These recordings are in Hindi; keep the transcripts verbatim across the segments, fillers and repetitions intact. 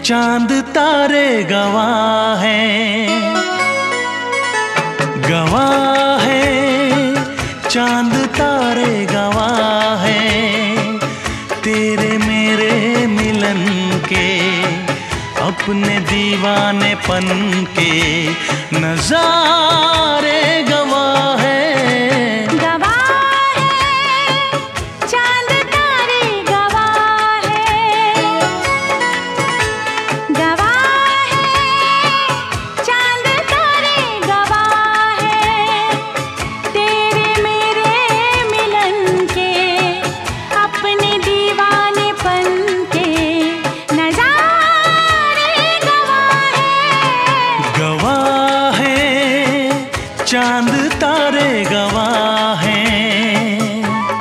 चांद तारे गवाह हैं, गवाह हैं, चांद तारे गवाह हैं तेरे मेरे मिलन के, अपने दीवानेपन के नजारे गवाह हैं। चांद तारे गवाह हैं।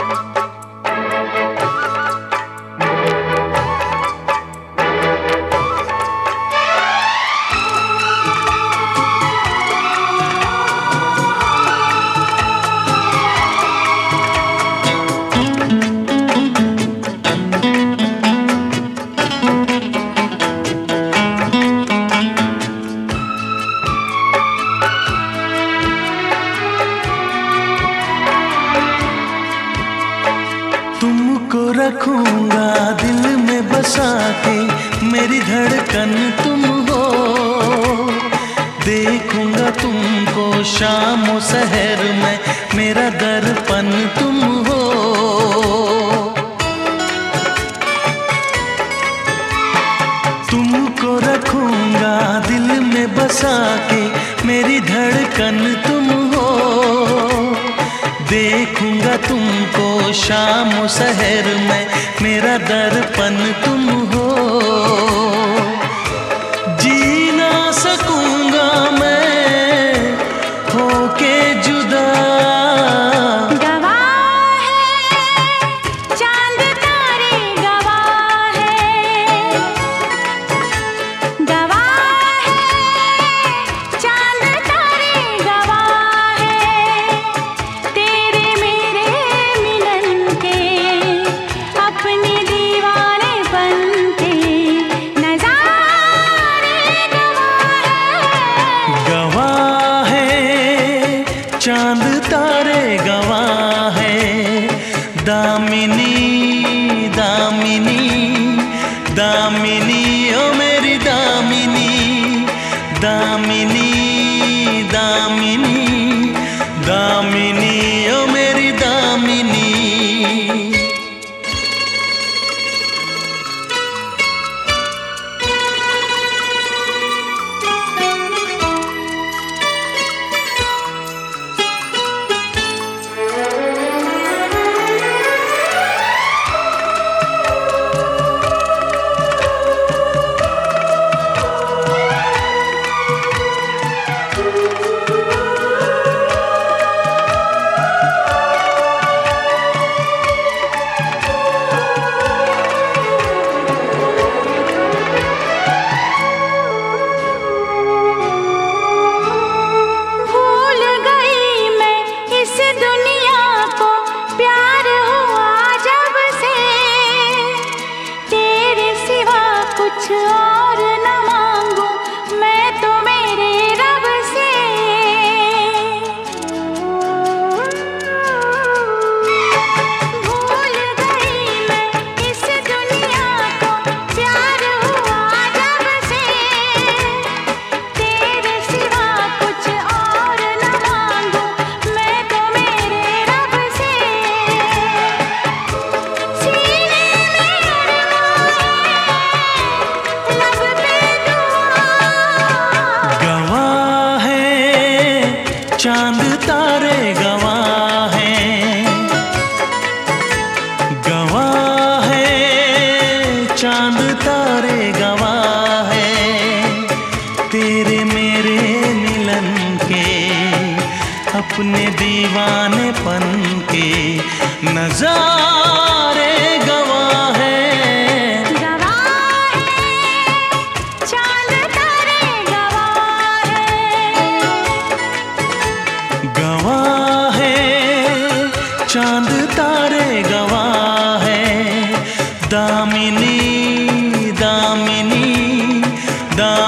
तुमको रखूंगा दिल में बसा के, मेरी धड़कन तुम हो, देखूंगा तुमको शाम और सहर में, मेरा दर्पण तुम हो। तुमको रखूंगा दिल में बसा के, मेरी धड़कन तुम हो, देखूंगा तुमको शाम और सहर में, मेरा दर्पण तुम हो। जी ना सकूंगा मैं होके जुदा, चांद तारे गवाह हैं। दामिनी दामिनी दामिनी ओ मेरी दामिनी, दामिनी दामिनी दामिनी ओ मेरी दामिनी। और न मांगू मैं तो मेरे रब से, भूल गई मैं इस दुनिया को, प्यार हुआ जब से, तेरे सिवा कुछ और न मांगू मैं तो मेरे रब से। सीने में चांद तारे गवाह हैं, गवाह हैं, चांद तारे गवाह हैं तेरे मेरे मिलन के, अपने दीवानेपन के नजारे गवाह हैं। गवाह है चांद तारे गवाह है, दामिनी दामिनी दामन